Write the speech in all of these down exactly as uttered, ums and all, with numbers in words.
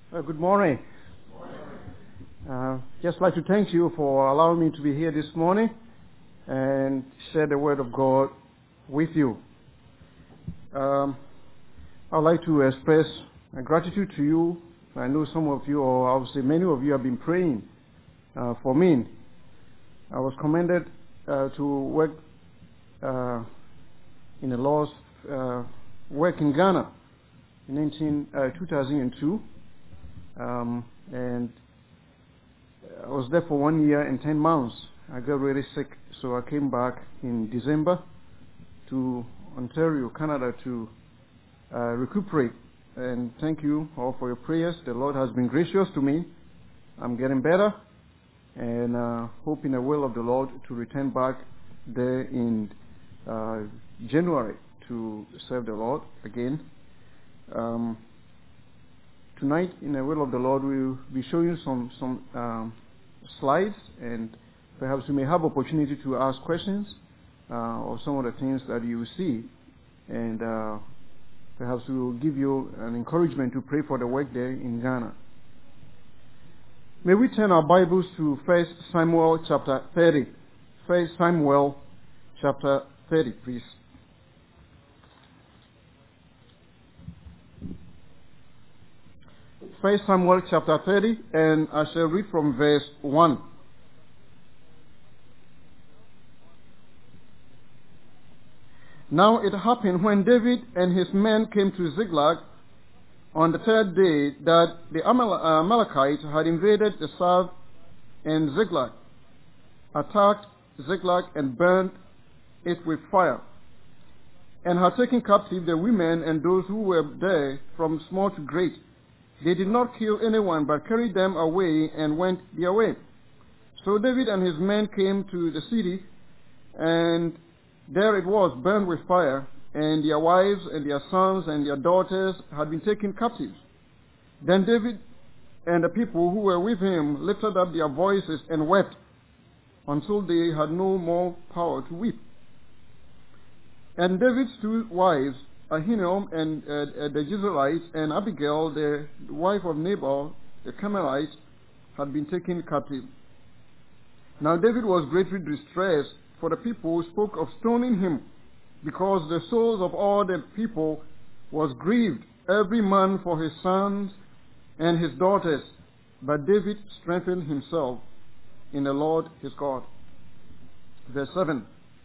Uh, good morning. Uh, just like to thank you for allowing me to be here this morning and share the word of God with you. Um, I'd like to express my gratitude to you. I know some of you, or obviously many of you, have been praying uh, for me. I was commended uh, to work uh, in the Lord's uh, work in Ghana in nineteen, uh, two thousand two. Um, and I was there for one year and ten months. I got really sick, so I came back in December to Ontario, Canada, to uh, recuperate. And thank you all for your prayers. The Lord has been gracious to me. I'm getting better, and uh, hope in the will of the Lord to return back there in uh, January to serve the Lord again. Um, Tonight, in the will of the Lord, we will be showing you some some um, slides, and perhaps you may have opportunity to ask questions uh, or some of the things that you see, and uh, perhaps we will give you an encouragement to pray for the work there in Ghana. May we turn our Bibles to First Samuel chapter thirty. First Samuel chapter thirty, please. First Samuel chapter thirty, and I shall read from verse one. Now it happened when David and his men came to Ziklag on the third day that the Amal- Amalekites had invaded the south and Ziklag, attacked Ziklag and burned it with fire, and had taken captive the women and those who were there from small to great. They did not kill anyone, but carried them away and went their way. So David and his men came to the city, and there it was, burned with fire, and their wives and their sons and their daughters had been taken captives. Then David and the people who were with him lifted up their voices and wept until they had no more power to weep. And David's two wives, Ahinoam and uh, uh, the Jezreelites, and Abigail, the wife of Nabal, the Carmelite, had been taken captive. Now David was greatly distressed, for the people spoke of stoning him, because the souls of all the people was grieved, every man for his sons and his daughters. But David strengthened himself in the Lord his God. Verse seven.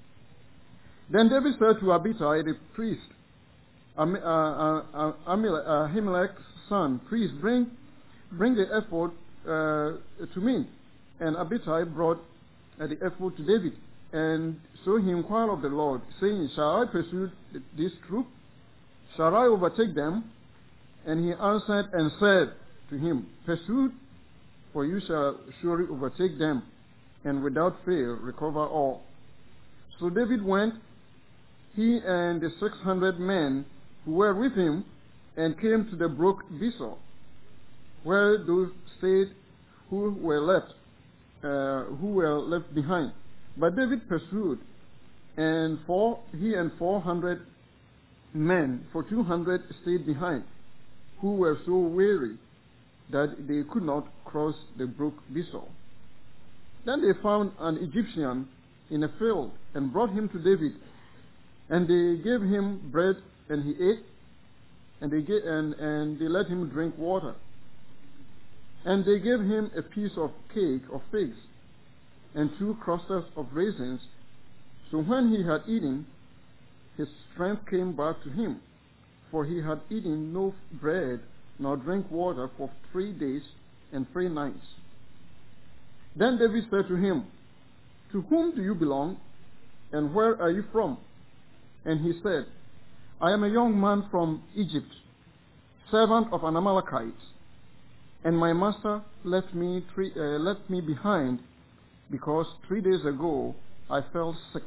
Then David said to Abishai the priest, Am, uh, uh, uh, Ahimelech's son, please bring bring the ephod uh, to me. And Abishai brought uh, the ephod to David. And so he inquired of the Lord, saying, shall I pursue this troop? Shall I overtake them? And he answered and said to him, pursue, for you shall surely overtake them, and without fail recover all. So David went, he and the six hundred men who were with him, and came to the brook Besor, where those stayed who were left, uh, who were left behind. But David pursued, and four, he and four hundred men, for two hundred stayed behind, who were so weary that they could not cross the brook Besor. Then they found an Egyptian in a field, and brought him to David, and they gave him bread, and he ate, and they gave, and, and they let him drink water. And they gave him a piece of cake of figs, and two clusters of raisins. So when he had eaten, his strength came back to him, for he had eaten no bread nor drank water for three days and three nights. Then David said to him, to whom do you belong, and where are you from? And he said, I am a young man from Egypt, servant of an Amalekite, and my master left me three, uh, left me behind because three days ago I fell sick.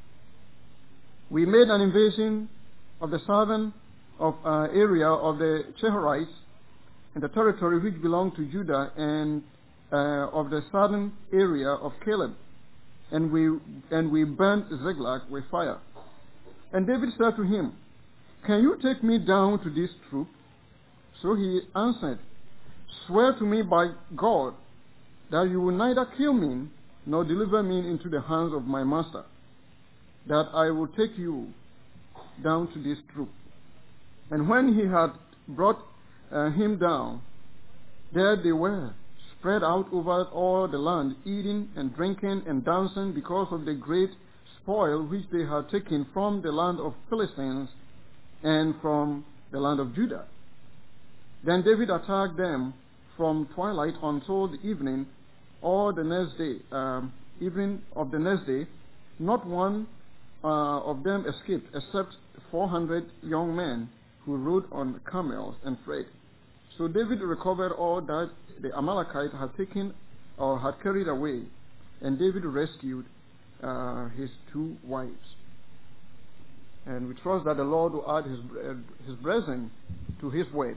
We made an invasion of the southern of, uh, area of the Cheharites and the territory which belonged to Judah, and uh, of the southern area of Caleb, and we and we burnt Ziklag with fire. And David said to him, can you take me down to this troop? So he answered, swear to me by God that you will neither kill me nor deliver me into the hands of my master, that I will take you down to this troop. And when he had brought uh, him down, there they were, spread out over all the land, eating and drinking and dancing because of the great spoil which they had taken from the land of Philistines and from the land of Judah. Then David attacked them from twilight until the evening, or the next day, um, evening of the next day. Not one uh, of them escaped, except four hundred young men who rode on camels and fled. So David recovered all that the Amalekites had taken or had carried away, and David rescued uh, his two wives. And we trust that the Lord will add his, uh, his blessing to his word.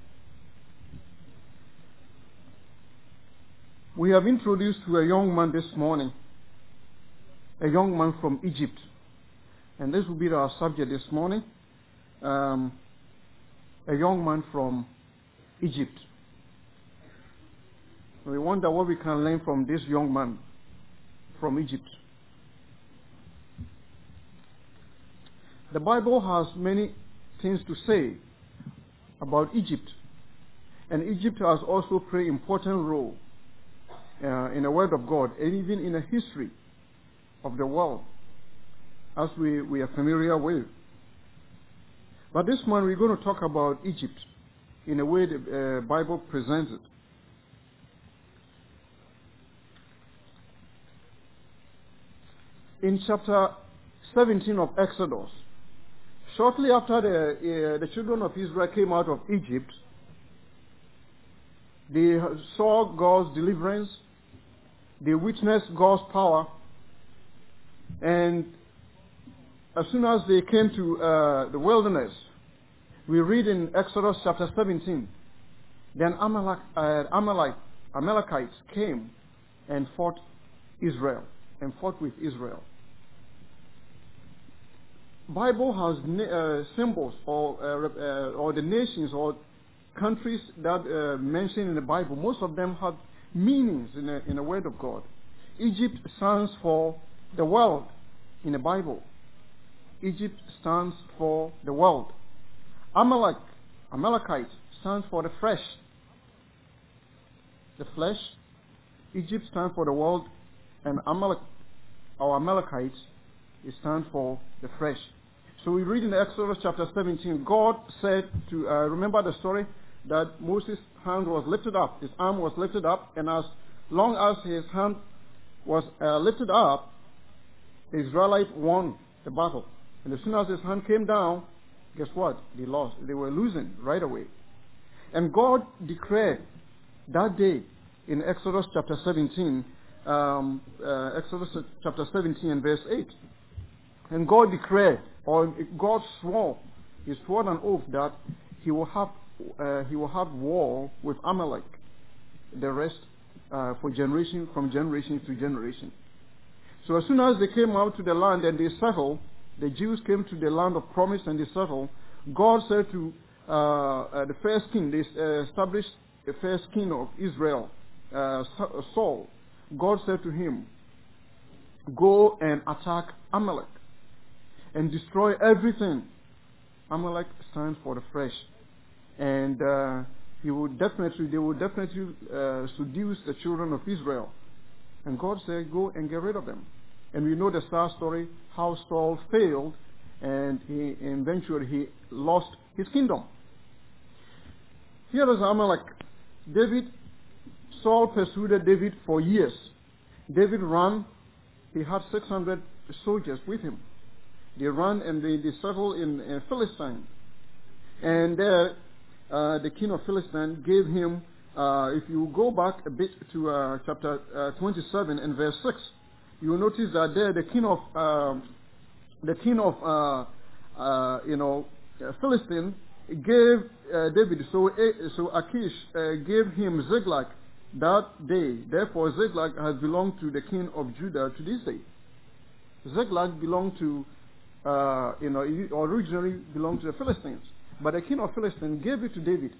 We have introduced to a young man this morning, a young man from Egypt. And this will be our subject this morning, um, a young man from Egypt. We wonder what we can learn from this young man from Egypt. The Bible has many things to say about Egypt, and Egypt has also played an important role uh, in the Word of God, and even in the history of the world, as we, we are familiar with. But this morning we're going to talk about Egypt in a way the uh, Bible presents it. In chapter seventeen of Exodus, shortly after the, uh, the children of Israel came out of Egypt, they saw God's deliverance, they witnessed God's power, and as soon as they came to uh, the wilderness, we read in Exodus chapter seventeen, then Amalek, uh, Amalek, Amalekites came and fought Israel, and fought with Israel. Bible has uh, symbols or uh, uh, or the nations or countries that uh, mentioned in the Bible. Most of them have meanings in the, in the Word of God. Egypt stands for the world in the Bible. Egypt stands for the world. Amalek, Amalekite stands for the flesh. The flesh. Egypt stands for the world, and Amalek, or Amalekites, it stands for the flesh. So we read in Exodus chapter seventeen, God said to, uh, remember the story that Moses' hand was lifted up, his arm was lifted up, and as long as his hand was uh, lifted up, the Israelites won the battle. And as soon as his hand came down, guess what? They lost. They were losing right away. And God declared that day in Exodus chapter seventeen, um, uh, Exodus chapter seventeen and verse eight. And God declared, or God swore, he swore an oath that he will have uh, he will have war with Amalek, the rest uh, for generation from generation to generation. So as soon as they came out to the land and they settled, the Jews came to the land of promise and they settled. God said to uh, uh, the first king, they uh, established the first king of Israel, uh, Saul. God said to him, "Go and attack Amalek and destroy everything." Amalek stands for the flesh, and uh, he would definitely, they would definitely uh, seduce the children of Israel. And God said, "Go and get rid of them." And we know the sad story, how Saul failed, and he eventually he lost his kingdom. Here is Amalek. David, Saul pursued David for years. David ran. He had six hundred soldiers with him. They ran and they, they settled in, in Philistine. And there, uh, the king of Philistine gave him, uh, if you go back a bit to uh, chapter uh, twenty-seven and verse six, you will notice that there the king of uh, the king of uh, uh, you know uh, Philistine gave uh, David. So uh, so Achish uh, gave him Ziklag that day. Therefore, Ziklag has belonged to the king of Judah to this day. Ziklag belonged to uh, you know it originally belonged to the Philistines, but the king of Philistine gave it to David.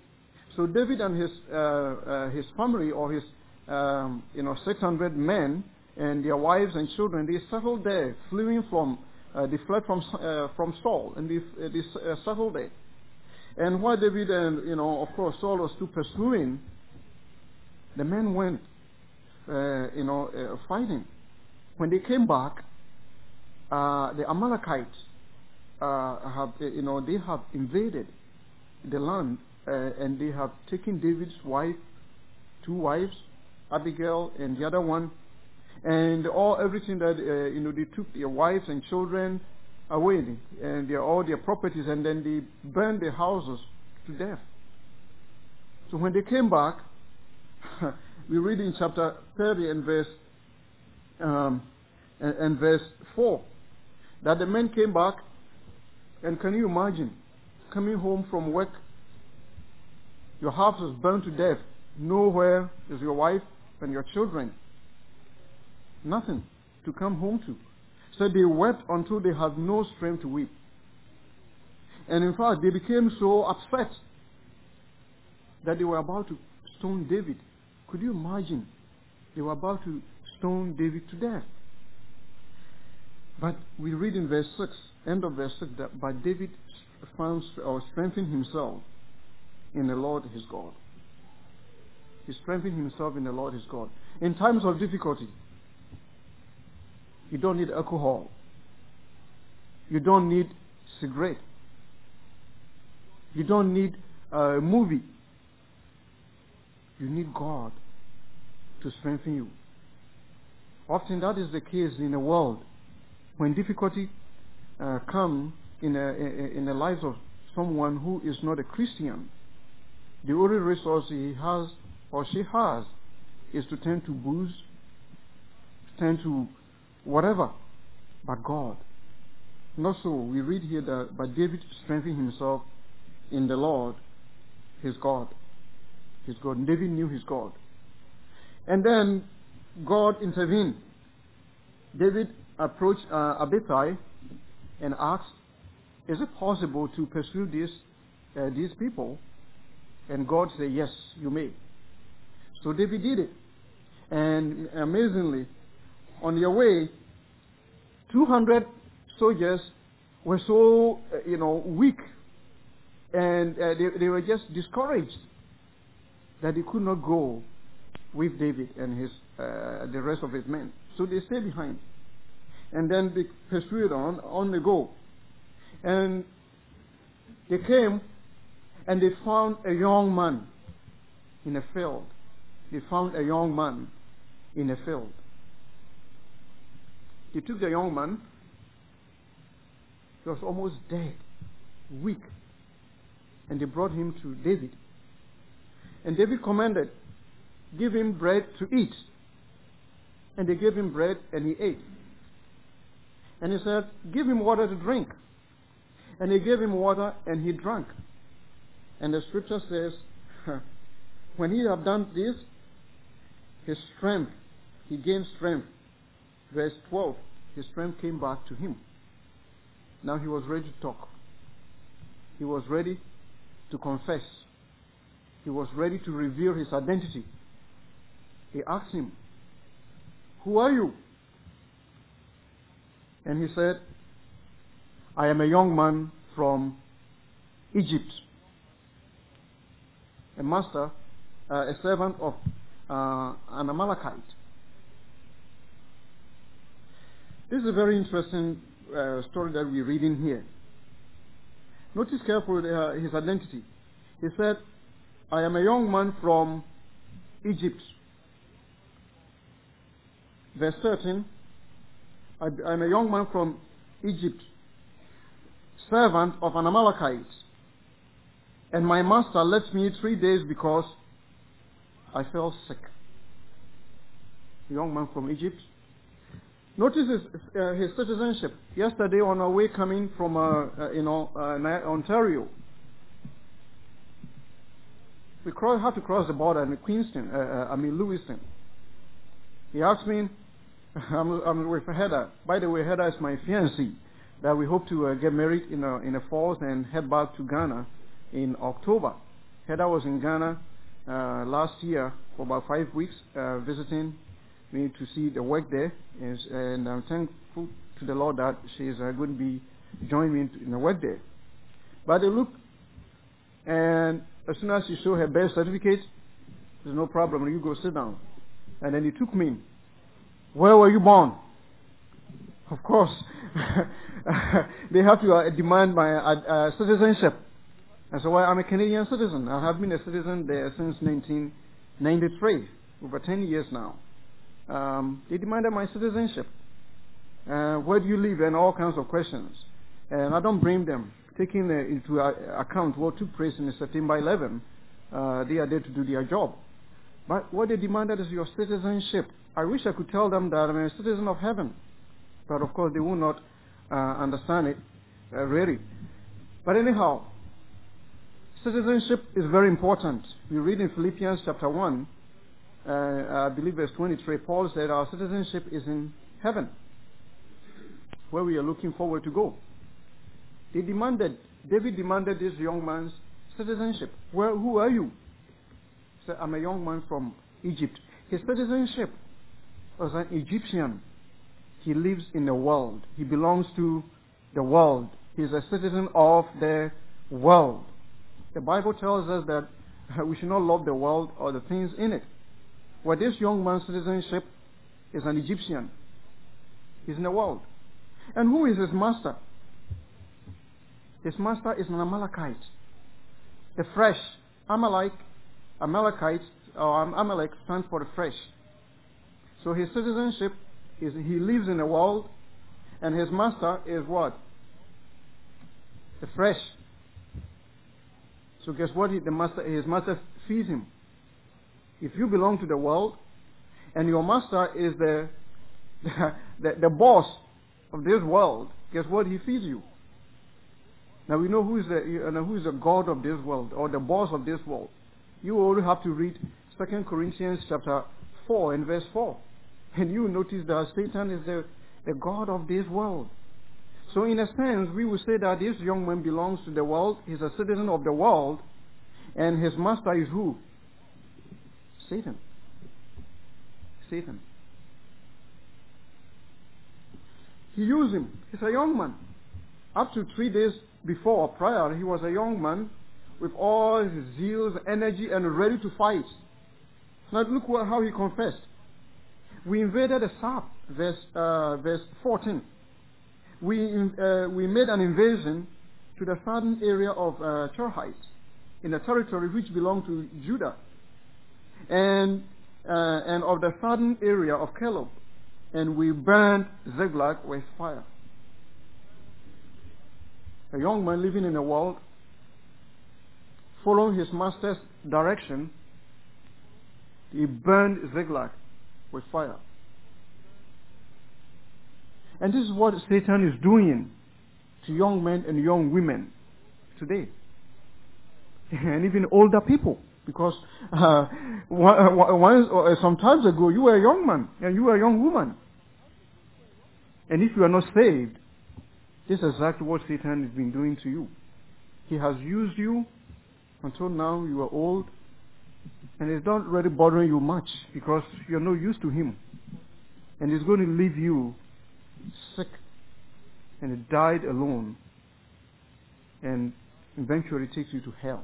So David and his uh, uh, his family, or his um, you know six hundred men and their wives and children, they settled there, fleeing from uh, they fled from uh, from Saul, and they, uh, they uh, settled there. And while David and you know of course Saul was still pursuing, the men went uh, you know uh, fighting. When they came back, uh, the Amalekites uh, have you know they have invaded the land. Uh, and they have taken David's wife, two wives, Abigail and the other one, and all everything that uh, you know they took their wives and children away, and their, all their properties, and then they burned their houses to death. So when they came back, we read in chapter thirty and verse um, and, and verse four that the men came back, and can you imagine coming home from work? Your house is burned to death. Nowhere is your wife and your children. Nothing to come home to. So they wept until they had no strength to weep. And in fact, they became so upset that they were about to stone David. Could you imagine? They were about to stone David to death. But we read in verse six, end of verse six, that but David found or strengthened himself in the Lord his God. He strengthened himself in the Lord his God. In times of difficulty, you don't need alcohol. You don't need cigarette. You don't need a movie. You need God to strengthen you. Often that is the case in the world. When difficulty uh, comes in, a, in the lives of someone who is not a Christian, the only resource he has or she has is to turn to booze, to turn to whatever, but God. Not so. We read here that but David strengthened himself in the Lord, his God. His God. And David knew his God. And then God intervened. David approached uh, Abishai and asked, is it possible to pursue these, uh, these people? And God said, yes, you may. So David did it. And amazingly, on their way, two hundred soldiers were so, uh, you know, weak. And uh, they, they were just discouraged that they could not go with David and his, uh, the rest of his men. So they stayed behind. And then they pursued on, on the go. And they came and they found a young man in a field. They found a young man in a field. They took the young man. He was almost dead, weak. And they brought him to David. And David commanded, give him bread to eat. And they gave him bread and he ate. And he said, give him water to drink. And they gave him water and he drank. And the scripture says, when he had done this, his strength, he gained strength. Verse twelve, his strength came back to him. Now he was ready to talk. He was ready to confess. He was ready to reveal his identity. He asked him, who are you? And he said, I am a young man from Egypt, a master, uh, a servant of uh, an Amalekite. This is a very interesting uh, story that we're reading here. Notice carefully uh, his identity. He said, I am a young man from Egypt. Verse thirteen, I am a young man from Egypt, servant of an Amalekite. And my master left me three days because I fell sick. A young man from Egypt. Notice his, uh, his citizenship. Yesterday on our way coming from uh, uh, you know, uh, Ontario, we cross, had to cross the border in Queenston, uh, uh, I mean Lewiston. He asked me, I'm, I'm with Heather. By the way, Heather is my fiancée that we hope to uh, get married in a, in the fall and head back to Ghana in October. Heather was in Ghana uh, last year for about five weeks uh, visiting me to see the work there, and, and I'm thankful to the Lord that she is uh, going to be joining me in the work there. But they look, and as soon as she showed her birth certificate, there's no problem, you go sit down. And then he took me. Where were you born? Of course, they have to uh, demand my uh, uh, citizenship. And so I'm a Canadian citizen. I have been a citizen there since nineteen ninety-three, over ten years now. Um, they demanded my citizenship. Uh, where do you live? And all kinds of questions. And I don't blame them. Taking uh, into uh, account what took place in September eleventh, uh, they are there to do their job. But what they demanded is your citizenship. I wish I could tell them that I'm a citizen of heaven. But of course they will not uh, understand it, uh, really. But anyhow, citizenship is very important. We read in Philippians chapter one, uh, I believe verse twenty-three, Paul said our citizenship is in heaven, where we are looking forward to go. They demanded, David demanded this young man's citizenship. Where, who are you? He said, I'm a young man from Egypt. His citizenship was an Egyptian. He lives in the world. He belongs to the world. He's a citizen of the world. The Bible tells us that we should not love the world or the things in it. Well, this young man's citizenship is an Egyptian. He's in the world. And who is his master? His master is an Amalekite. The fresh. Amalek, Amalekite, or Amalek stands for the fresh. So his citizenship is he lives in the world, and his master is what? The fresh. So guess what? He, the master, his master feeds him. If you belong to the world, and your master is the the, the, the boss of this world, guess what? He feeds you. Now we know who is the you know, who is the God of this world, or the boss of this world. You only have to read Second Corinthians chapter four and verse four, and you notice that Satan is the the God of this world. So in a sense, we would say that this young man belongs to the world. He's a citizen of the world, and his master is who? Satan. Satan. He used him. He's a young man. Up to three days before or prior, he was a young man with all his zeal, energy, and ready to fight. Now look what, how he confessed. We invaded the south, verse, uh, verse fourteen. We, uh, we made an invasion to the southern area of uh, Chorhite, in the territory which belonged to Judah, and, uh, and of the southern area of Caleb, and we burned Ziklag with fire. A young man living in the world, following his master's direction, he burned Ziklag with fire. And this is what Satan is doing to young men and young women today. And even older people. Because uh, once, or some times ago, you were a young man and you were a young woman. And if you are not saved, this is exactly what Satan has been doing to you. He has used you until now you are old, and it's not really bothering you much because you're not used to him. And he's going to leave you sick and died alone, and eventually takes you to hell.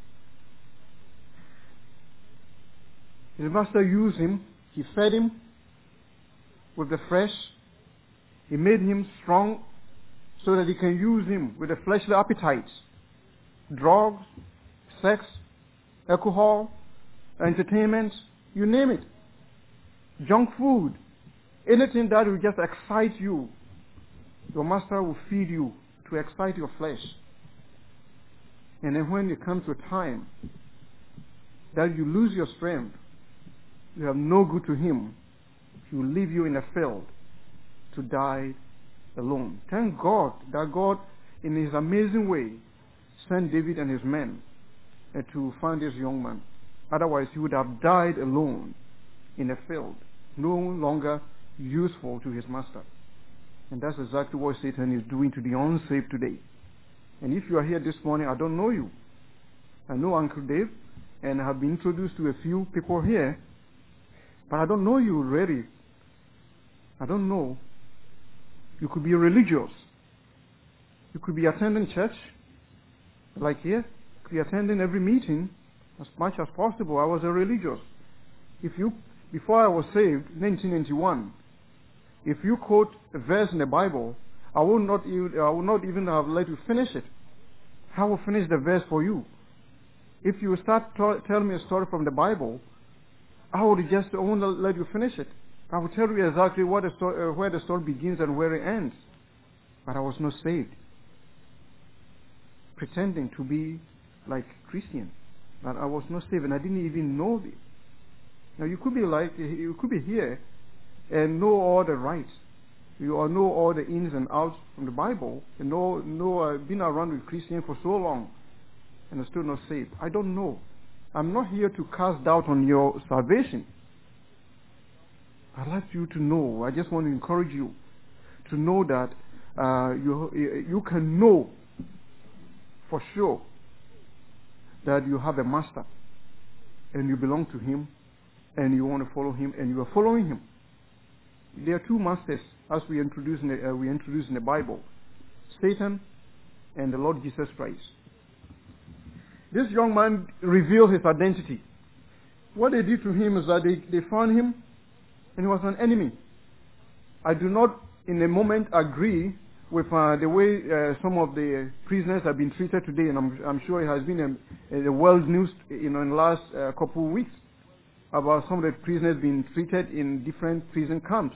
His master used him. He fed him with the flesh. He made him strong so that he can use him with the fleshly appetites. Drugs, sex, alcohol, entertainment, you name it. Junk food. Anything that will just excite you, your master will feed you to excite your flesh. And then when it comes to a time that you lose your strength, you have no good to him, he will leave you in a field to die alone. Thank God that God, in his amazing way, sent David and his men uh, to find this young man. Otherwise, he would have died alone in a field, no longer useful to his master. And that's exactly what Satan is doing to the unsaved today. And if you are here this morning, I don't know you. I know Uncle Dave, and I have been introduced to a few people here, but I don't know you really. I don't know. You could be religious. You could be attending church, like here. You could be attending every meeting as much as possible. I was a religious. If you, before I was saved, nineteen ninety-one, if you quote a verse in the Bible, I will not even, I will not even have let you finish it. I will finish the verse for you. If you start to tell me a story from the Bible, I will just I won't let you finish it. I will tell you exactly what the story, uh, where the story begins and where it ends. But I was not saved. Pretending to be like Christian, but I was not saved, and I didn't even know this. Now you could be like, you could be here and know all the rights. You all know all the ins and outs from the Bible, and know, know uh, been around with Christians for so long, and are still not saved. I don't know. I'm not here to cast doubt on your salvation. I'd like you to know. I just want to encourage you to know that uh, you you can know for sure that you have a master, and you belong to him, and you want to follow him, and you are following him. There are two masters, as we introduce in the, uh, we introduce in the Bible: Satan and the Lord Jesus Christ. This young man revealed his identity. What they did to him is that they, they found him, and he was an enemy. I do not, in a moment, agree with uh, the way uh, some of the prisoners have been treated today, and I'm, I'm sure it has been a, a world news, you know, in the last uh, couple of weeks about some of the prisoners being treated in different prison camps.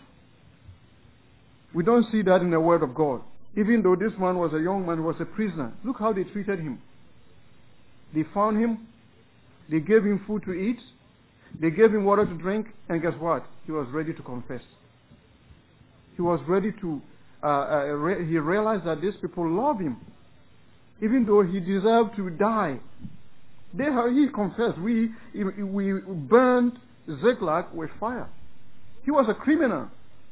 We don't see that in the Word of God. Even though this man was a young man who was a prisoner, look how they treated him. They found him, they gave him food to eat, they gave him water to drink, and guess what? He was ready to confess. He was ready to, uh, uh, re- he realized that these people love him. Even though he deserved to die. They have, he confessed, we, we burned Ziklag with fire. He was a criminal.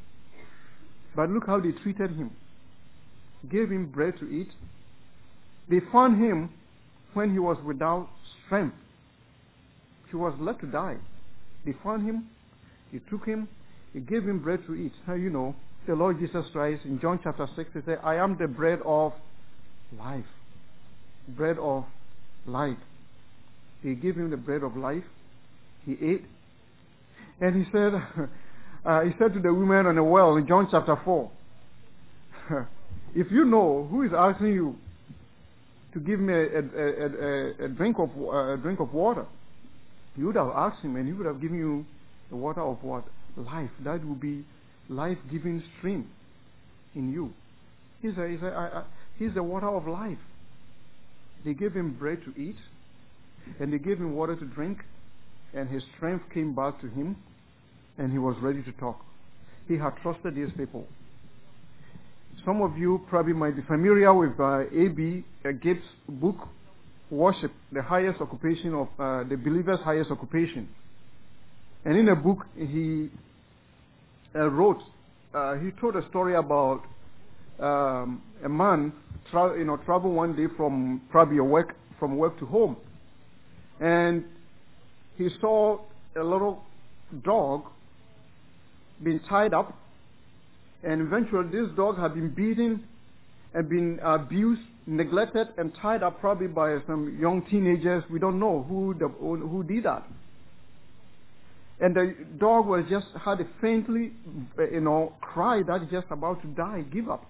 But look how they treated him. Gave him bread to eat. They found him when he was without strength. He was left to die. They found him, they took him, they gave him bread to eat. Now you know, the Lord Jesus Christ in John chapter six, he said, I am the bread of life. Bread of life. They gave him the bread of life. He ate. And he said, uh, he said to the woman on the well in John chapter four, if you know who is asking you to give me a, a, a, a, a drink of a drink of water, you would have asked him, and he would have given you the water of what? Life. That would be life-giving stream in you. He's a, he's, a, I, I, he's the water of life. They gave him bread to eat, and they gave him water to drink, and his strength came back to him, and he was ready to talk. He had trusted these people. Some of you probably might be familiar with uh, A B Gibbs' book, Worship, the highest occupation of uh, the believer's highest occupation. And in the book, he uh, wrote, uh, he told a story about um, a man, tra- you know, travel one day from probably work from work to home, and he saw a little dog being tied up, and eventually this dog had been beaten and been abused, neglected, and tied up probably by some young teenagers. We don't know who the, who did that. And the dog was just had a faintly, you know, cry that he's just about to die, give up.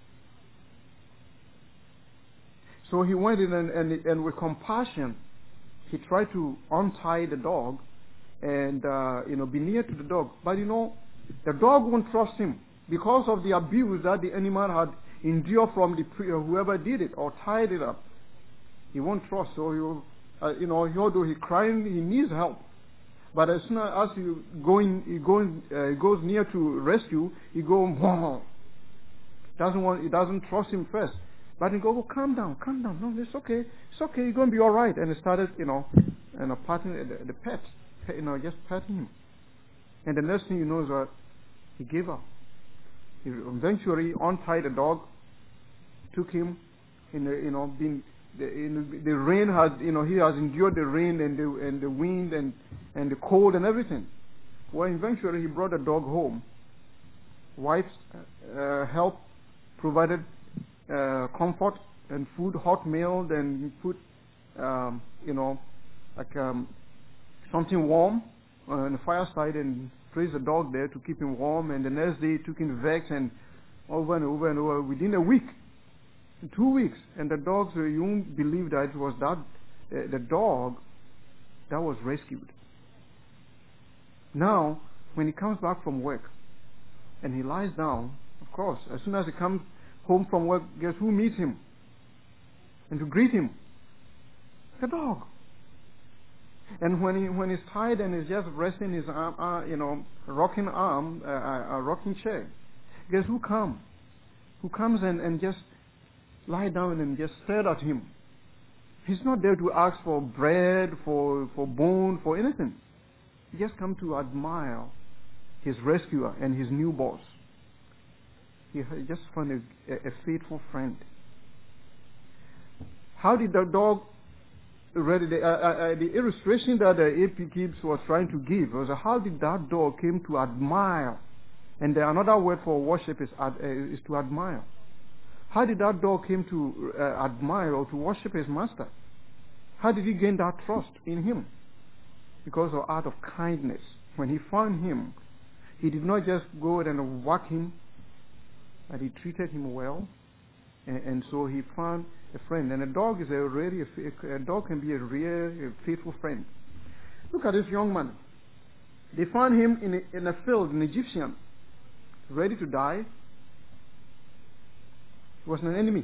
So he went in and, and, and with compassion, he tried to untie the dog and, uh, you know, be near to the dog. But, you know, the dog won't trust him because of the abuse that the animal had endured from the whoever did it or tied it up. He won't trust. So, he, uh, you know, although he's crying, he needs help. But as soon as you going, he goes, uh, goes near to rescue, he goes, wow. Doesn't want, he doesn't trust him first. But he goes, oh, calm down, calm down. No, it's okay, it's okay. You're going to be all right. And he started, you know, and you know, patting the, the pet, you know, just patting him. And the next thing you know is that he gave up. He eventually untied the dog, took him, in the, you know, been the, in the rain has, you know, he has endured the rain and the and the wind and and the cold and everything. Well, eventually he brought the dog home. Wife's uh, help provided uh, comfort and food, hot meal, then he put, um, you know, like um, something warm on the fireside and placed the dog there to keep him warm. And the next day he took him to Vex, and over and over and over within a week, two weeks, and the dogs, uh, you won't believe that it was that uh, the dog that was rescued. Now, when he comes back from work and he lies down, of course, as soon as he comes home from work, guess who meets him and to greet him? The dog. And when he when he's tired and he's just resting his arm, uh, you know, rocking arm, uh, a rocking chair, guess who comes? Who comes and, and just lie down and just stare at him? He's not there to ask for bread, for for bone, for anything. He just come to admire his rescuer and his new boss. He just found a, a, a faithful friend. How did the dog read the, uh, uh, the illustration that the A P Gibbs was trying to give was how did that dog came to admire, and the, another word for worship is ad, uh, is to admire. How did that dog came to uh, admire or to worship his master? How did he gain that trust in him? Because of out of kindness. When he found him, he did not just go and whack him, but he treated him well, and, and so he found a friend. And a dog is a really a, a dog can be a real a faithful friend. Look at this young man. They found him in a, in a field, an Egyptian, ready to die. He was an enemy.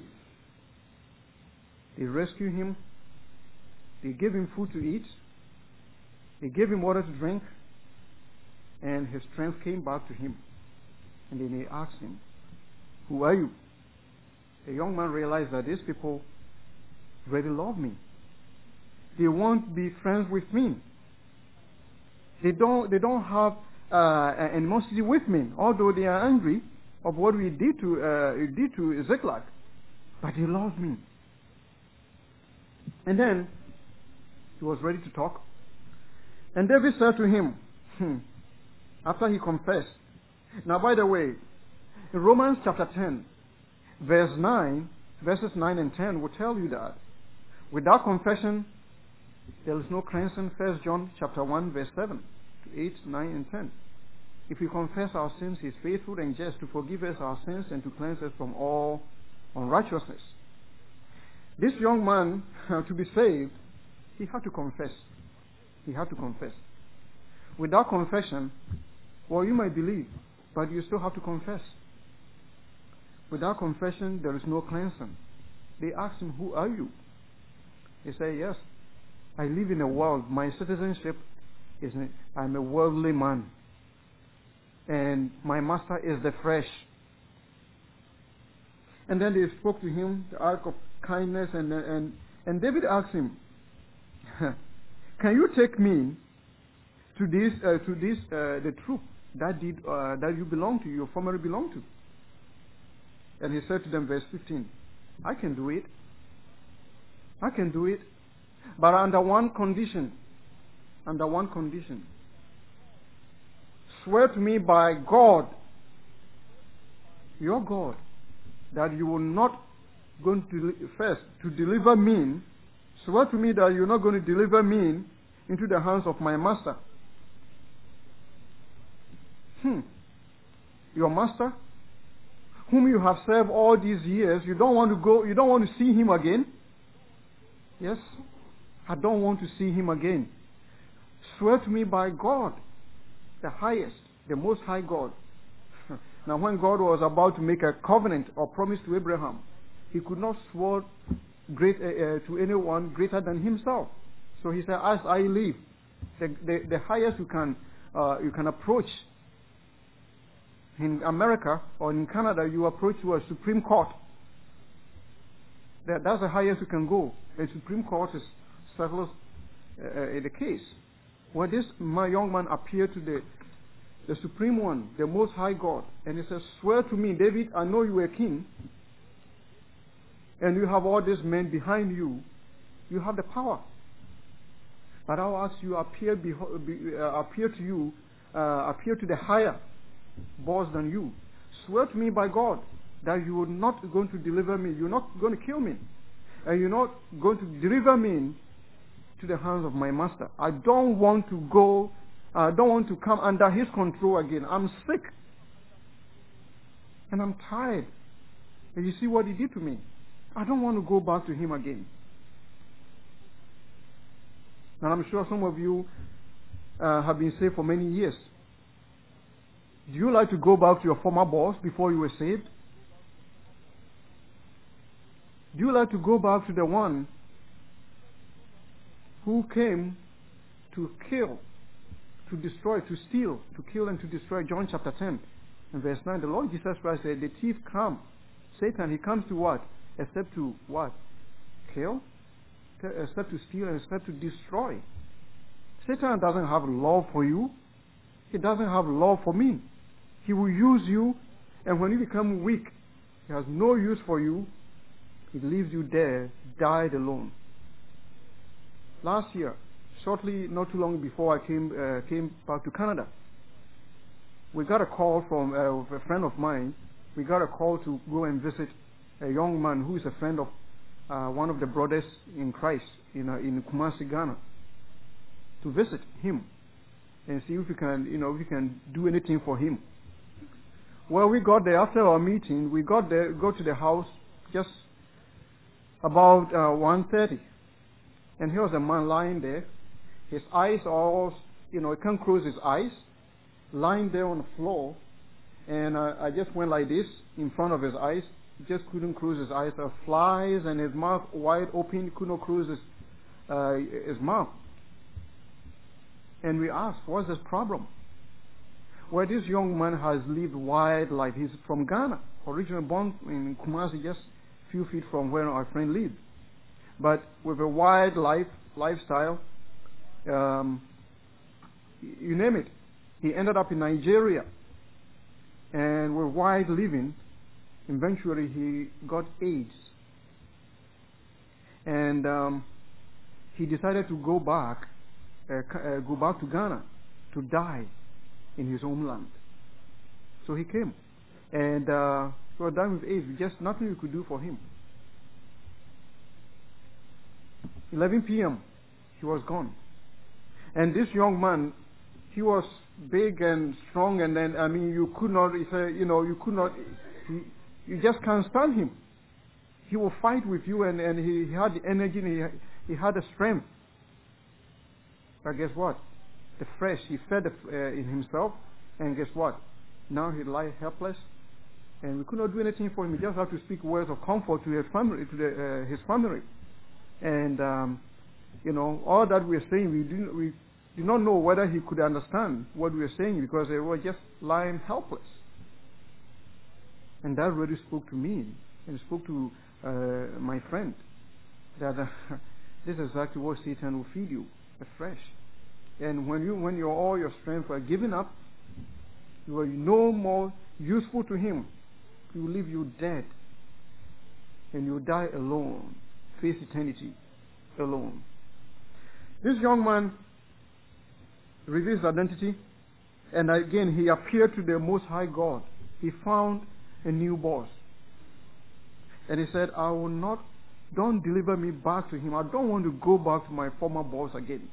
They rescued him. They gave him food to eat. They gave him water to drink. And his strength came back to him. And then they asked him, "Who are you?" The young man realized that these people really love me. They want to be friends with me. They don't, they don't have uh, animosity with me, although they are angry of what we did to uh, did to Ziklag. But they love me. And then he was ready to talk. And David said to him, hmm, after he confessed. Now, by the way, in Romans chapter ten, verse nine, verses nine and ten will tell you that without confession, there is no cleansing. First John chapter one, verse seven to eight, nine, and ten. If we confess our sins, he is faithful and just to forgive us our sins and to cleanse us from all unrighteousness. This young man, to be saved, he had to confess. He had to confess. Without confession, well, you might believe, but you still have to confess. Without confession, there is no cleansing. They asked him, "Who are you?" He said, "Yes, I live in a world. My citizenship is, I'm a worldly man. And my master is the flesh." And then they spoke to him, the ark of kindness, and and and David asked him, "Can you take me to this uh, to this uh, the troop that did uh, that you belong to, you formerly belonged to?" And he said to them, verse fifteen, "I can do it. I can do it, but under one condition. Under one condition. Swear to me by God, your God, that you will not going to first to deliver me. Swear to me that you're not going to deliver me into the hands of my master." Hmm. Your master, whom you have served all these years, you don't want to go, you don't want to see him again? Yes, I don't want to see him again. Swear to me by God, the highest, the most high God. Now, when God was about to make a covenant or promise to Abraham, he could not swear great, uh, uh, to anyone greater than himself. So he said, "As I live," the, the, the highest you can uh, you can approach. In America or in Canada, you approach to a Supreme Court. That, that's the highest you can go. A Supreme Court is settles uh, uh, the case. Well, this my young man appeared to the the Supreme One, the Most High God, and he says, "Swear to me, David, I know you are king, and you have all these men behind you, you have the power. But I'll ask you, appear, beho- be, uh, appear to you, uh, appear to the higher boss than you. Swear to me by God that you are not going to deliver me, you're not going to kill me, and you're not going to deliver me to the hands of my master. I don't want to go, I don't want to come under his control again. I'm sick, and I'm tired. And you see what he did to me. I don't want to go back to him again. And I'm sure some of you uh, have been saved for many years. Do you like to go back to your former boss before you were saved? Do you like to go back to the one who came to kill, to destroy, to steal, to kill and to destroy? John chapter ten and verse nine, the Lord Jesus Christ said, the thief comes, Satan, he comes to what? Except to what? Kill? Except to steal and except to destroy. Satan doesn't have love for you. He doesn't have love for me. He will use you, and when you become weak, he has no use for you. He leaves you there, died alone. Last year, shortly, not too long before I came uh, came back to Canada, we got a call from uh, a friend of mine. We got a call to go and visit a young man who is a friend of uh, one of the brothers in Christ in uh, in Kumasi, Ghana, to visit him and see if we can, you know, if we can do anything for him. Well, we got there after our meeting. We got there, go to the house just about uh, one thirty, and here was a man lying there. His eyes are all, you know, he can't close his eyes, lying there on the floor. And uh, I just went like this in front of his eyes. He just couldn't close his eyes. There were flies, and his mouth wide open. He could not close his uh, his mouth. And we asked, what's his problem? Well, this young man has lived wild life. He's from Ghana, originally born in Kumasi, just a few feet from where our friend lived. But with a wild life, lifestyle, um, you name it. He ended up in Nigeria. And with wild living, eventually he got AIDS. And um, he decided to go back, uh, uh, go back to Ghana to die in his homeland. So he came. And uh, he was dying with AIDS. Just nothing we could do for him. eleven p.m. he was gone. And this young man, he was big and strong, and then, I mean, you could not, if, uh, you know, you could not, he, you just can't stand him. He will fight with you, and, and he, he had the energy, and he, he had the strength. But guess what? The flesh, he fed the, uh, in himself, and guess what? Now he lies helpless, and we could not do anything for him. We just have to speak words of comfort to his family, to the, uh, his family. And, um, you know, all that we're saying, we do, we do not know whether he could understand what we were saying, because they were just lying helpless. And that really spoke to me, and spoke to uh, my friend, that uh, this is exactly what Satan will feed you, the flesh. And when you, when your all your strength are given up, you are no more useful to him. He will leave you dead, and you will die alone, face eternity alone. This young man reveals his identity, and again he appeared to the Most High God. He found a new boss, and he said, I will not, don't deliver me back to him. I don't want to go back to my former boss again.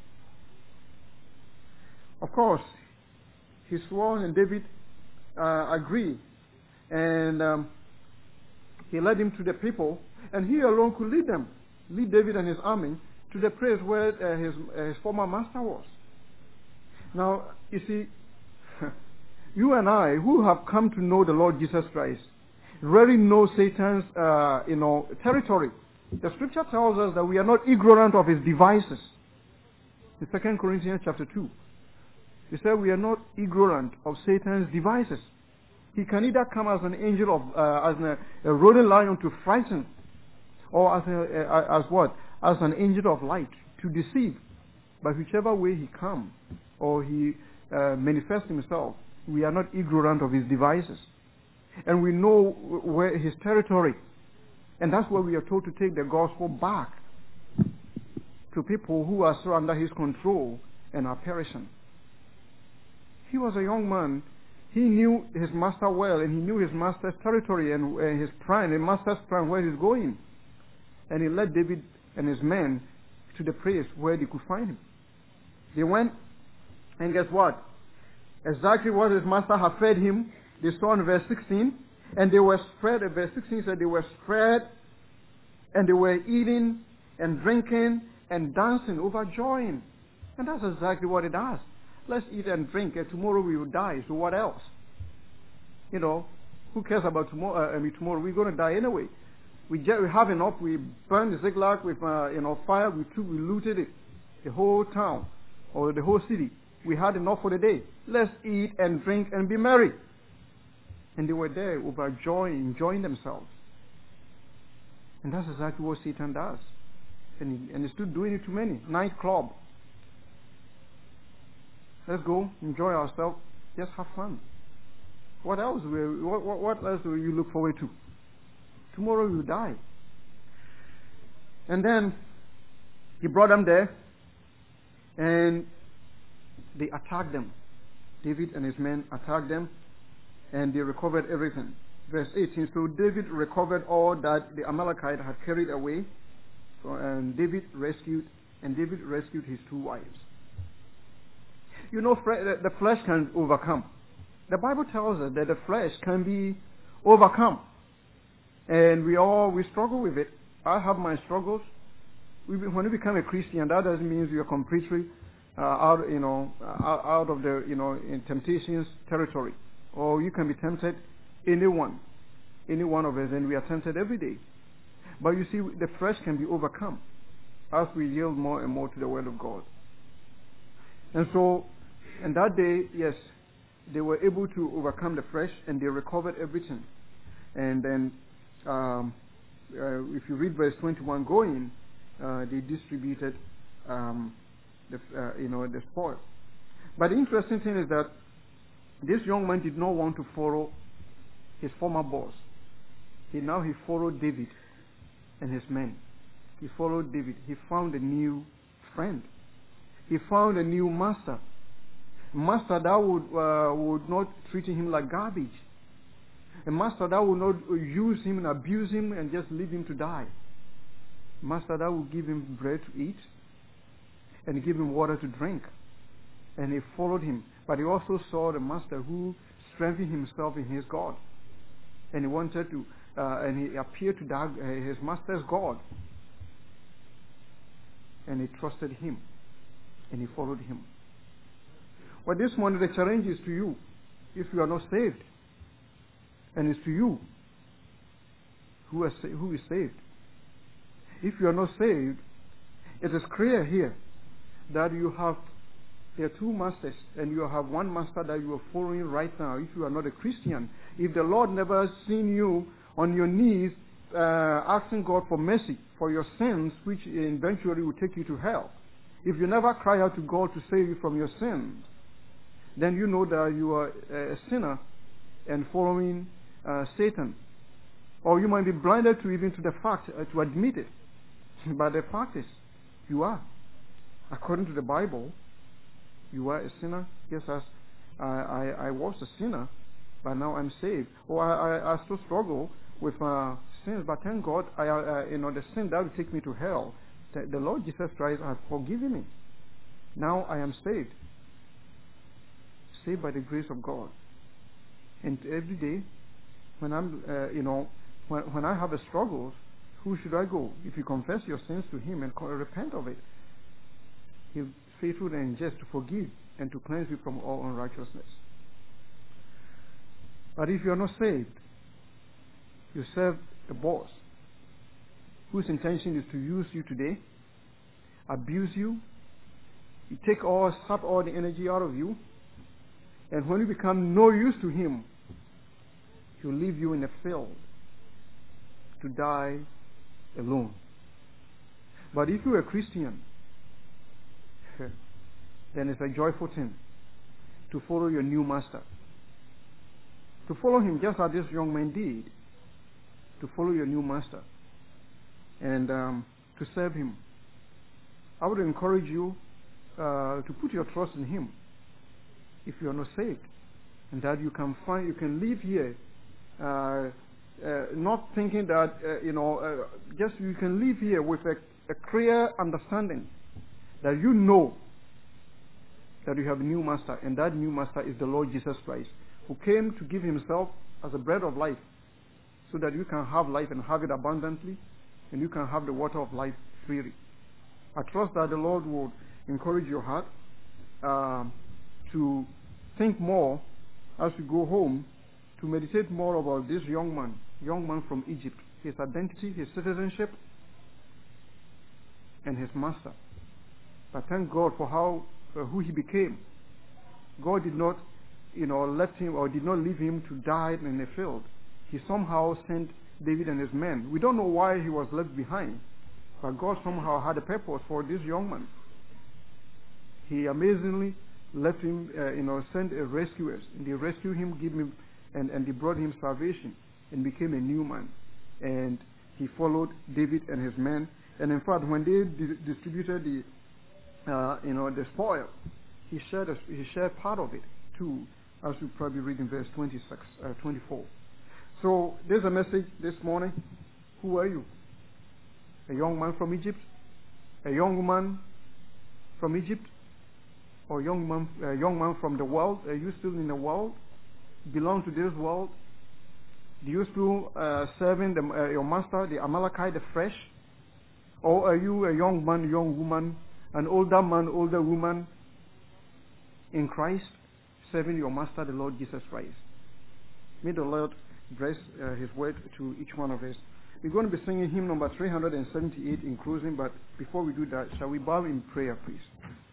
Of course, he swore, and David uh, agreed, and um, he led him to the people, and he alone could lead them, lead David and his army to the place where uh, his, uh, his former master was. Now, you see, you and I, who have come to know the Lord Jesus Christ, really know Satan's, uh, you know, territory. The Scripture tells us that we are not ignorant of his devices. In Second Corinthians chapter two, he said we are not ignorant of Satan's devices. He can either come as an angel of, uh, as a, a roaring lion to frighten, or as a, uh, as what? As an angel of light to deceive. But whichever way he comes, or he uh, manifests himself, we are not ignorant of his devices. And we know where his territory. And that's why we are told to take the gospel back to people who are still under his control and are perishing. He was a young man. He knew his master well, and he knew his master's territory and uh, his plan, the master's plan, where he's going. And he led David and his men to the place where they could find him. They went, and guess what? Exactly what his master had fed him, they saw in verse sixteen, and they were spread, verse sixteen said they were spread, and they were eating and drinking and dancing, overjoying. And that's exactly what it does. Let's eat and drink, and tomorrow we will die, so what else? You know, who cares about tomorrow? Uh, I mean, tomorrow we're going to die anyway. We, just, we have enough. We burned Ziklag with uh, you know, fire. We took, we looted it, the whole town or the whole city. We had enough for the day. Let's eat and drink and be merry. And they were there overjoying, enjoying themselves. And that's exactly what Satan does. And, he, and he's still doing it to many. Nightclub. Let's go, enjoy ourselves, just have fun. What else? Will, what, what, what else will you look forward to? Tomorrow you die. And then he brought them there, and they attacked them. David and his men attacked them, and they recovered everything. Verse eighteen, so David recovered all that the Amalekite had carried away, so, and David rescued, and David rescued his two wives. You know, the flesh can overcome. The Bible tells us that the flesh can be overcome. And we all, we struggle with it. I have my struggles. When you become a Christian, that doesn't mean you're completely uh, out, you know, out, out of the, you know, in temptations territory. Or you can be tempted, anyone, any one of us, and we are tempted every day. But you see, the flesh can be overcome as we yield more and more to the Word of God. And so, and that day, yes, they were able to overcome the flesh, and they recovered everything. And then, um, uh, if you read verse twenty-one going, uh, they distributed, um, the, uh, you know, the spoil. But the interesting thing is that this young man did not want to follow his former boss. He now he followed David and his men. He followed David. He found a new friend. He found a new master. A master that would, uh, would not treat him like garbage. A master that would not use him and abuse him and just leave him to die. A master that would give him bread to eat and give him water to drink. And he followed him. But he also saw the master who strengthened himself in his God. And he wanted to, uh, and he appeared to that, uh, his master's God. And he trusted him. And he followed him. Well, this morning the challenge is to you, if you are not saved. And it's to you who is, who is saved. If you are not saved, it is clear here that you have, there are two masters, and you have one master that you are following right now, if you are not a Christian. If the Lord never seen you on your knees uh, asking God for mercy for your sins, which eventually will take you to hell, if you never cry out to God to save you from your sins, then you know that you are a sinner and following uh, Satan. Or you might be blinded to even to the fact, uh, to admit it. But the fact is, you are. According to the Bible, you are a sinner. Yes, as I, I, I was a sinner, but now I'm saved. Or I, I, I still struggle with uh, sins, but thank God, I, uh, you know, the sin that will take me to hell, the, the Lord Jesus Christ has forgiven me. Now I am saved. Saved by the grace of God. And every day, when I'm, uh, you know, when, when I have a struggle, who should I go? If you confess your sins to Him and repent of it, He is faithful and just to forgive and to cleanse you from all unrighteousness. But if you are not saved, you serve a boss whose intention is to use you today, abuse you, you take all, sap all the energy out of you, and when you become no use to him, he'll leave you in a field to die alone. But if you're a Christian, then it's a joyful thing to follow your new master. To follow him just as this young man did. To follow your new master. and um, to serve him. I would encourage you uh, to put your trust in him if you are not saved, and that you can find, you can live here uh, uh, not thinking that, uh, you know, uh, just you can live here with a, a clear understanding that you know that you have a new master, and that new master is the Lord Jesus Christ, who came to give himself as a bread of life so that you can have life and have it abundantly, and you can have the water of life freely. I trust that the Lord will encourage your heart uh, to think more as you go home, to meditate more about this young man, young man from Egypt, his identity, his citizenship, and his master. But thank God for how uh, who he became. God did not, you know, let him or did not leave him to die in a field. He somehow sent David and his men. We don't know why he was left behind, but God somehow had a purpose for this young man. He amazingly left him, uh, you know, sent a rescuers, and they rescued him, give him, and, and they brought him salvation, and became a new man. And he followed David and his men. And in fact, when they di- distributed the, uh, you know, the spoil, he shared, a, he shared part of it too, as we probably read in verse twenty-six, uh, twenty-four. So there's a message this morning. Who are you? A young man from Egypt? A young woman from Egypt? Or a young man, a young man from the world? Are you still in the world? Belong to this world? Do you still uh, serving the, uh, your master, the Amalekite, the flesh? Or are you a young man, young woman, an older man, older woman in Christ, serving your master, the Lord Jesus Christ? May the Lord bless uh, his word to each one of us. We're going to be singing hymn number three hundred seventy-eight in closing, but before we do that, shall we bow in prayer, please?